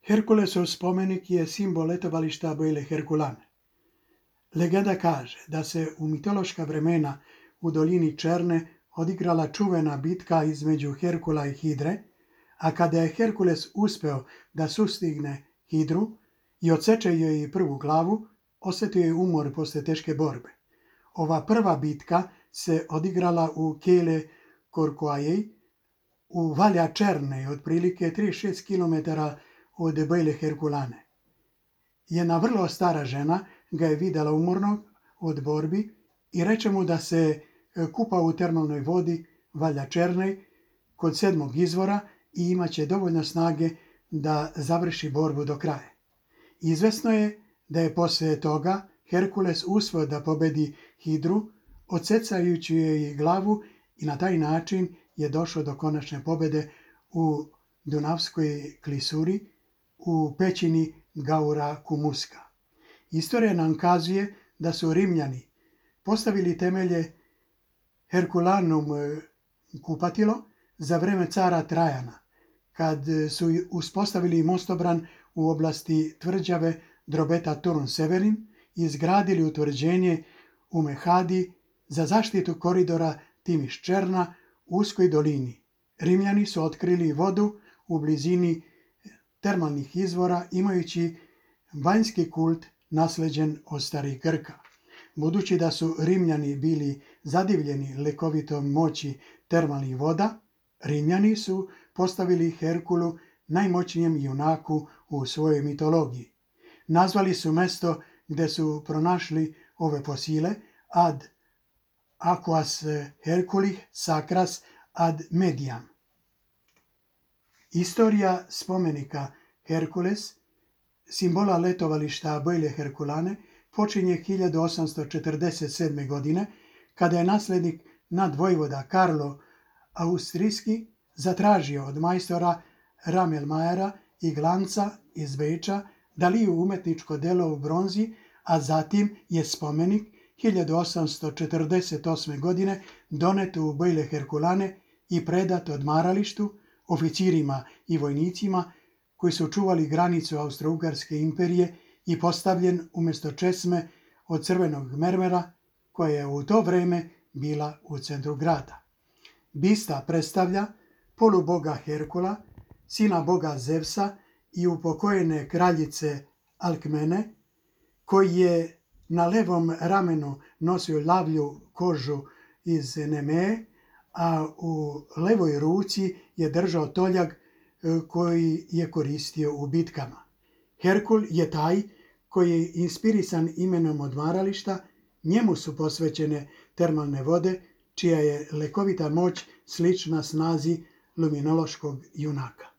Herkulesov spomenik je simbol letovališta Bajle Herkulane. Legenda kaže da se u mitološka vremena u dolini Černe odigrala čuvena bitka između Herkula i Hidre, a kada je Herkules uspeo da sustigne Hidru i odseče joj prvu glavu, osetio je umor posle teške borbe. Ova prva bitka se odigrala u Kele Korkoajej, u Valja Černe, otprilike 36 km od Bajle Herkulane. Jedna vrlo stara žena ga je videla umornog od borbi i reče mu da se kupa u termalnoj vodi Valja Černej kod 7. izvora i imaće dovoljno snage da završi borbu do kraja. Izvesno je da je posle toga Herkules uspeo da pobedi Hidru, odsecajući joj glavu, i na taj način je došao do konačne pobede u Dunavskoj klisuri, u pećini Gaura Kumuska. Istorija nam kazuje da su Rimljani postavili temelje Herkulanum kupatilo za vreme cara Trajana, kad su uspostavili mostobran u oblasti tvrđave Drobeta Turun Severin i izgradili utvrđenje u Mehadi za zaštitu koridora Timiš-Černa u uskoj dolini. Rimljani su otkrili vodu u blizini termalnih izvora, imajući vanjski kult nasleđen od starih Grka. Budući da su Rimljani bili zadivljeni lekovitom moći termalnih voda, Rimljani su postavili Herkulu najmoćnijem junaku u svojoj mitologiji. Nazvali su mesto gde su pronašli ove fosile ad aquas Herculih sacras ad mediam. Istorija spomenika Herkules, simbola letovališta Bajle Herkulane, počinje 1847. godine, kada je naslednik nadvojvoda Karlo Austrijski zatražio od majstora Ramelmajera i Glanca iz Beča da liju umetničko delo u bronzi, a zatim je spomenik 1848. godine donet u Bajle Herkulane i predat odmaralištu, oficirima i vojnicima koji su čuvali granicu Austro-Ugarske imperije i postavljen umjesto česme od crvenog mermera koja je u to vreme bila u centru grada. Bista predstavlja poluboga Herkula, sina boga Zevsa i upokojene kraljice Alkmene, koji je na levom ramenu nosio lavlju kožu iz Nemee, a u levoj ruci je držao toljag koji je koristio u bitkama. Herkul je taj koji je inspirisan imenom odmarališta, njemu su posvećene termalne vode, čija je lekovita moć slična snazi luminološkog junaka.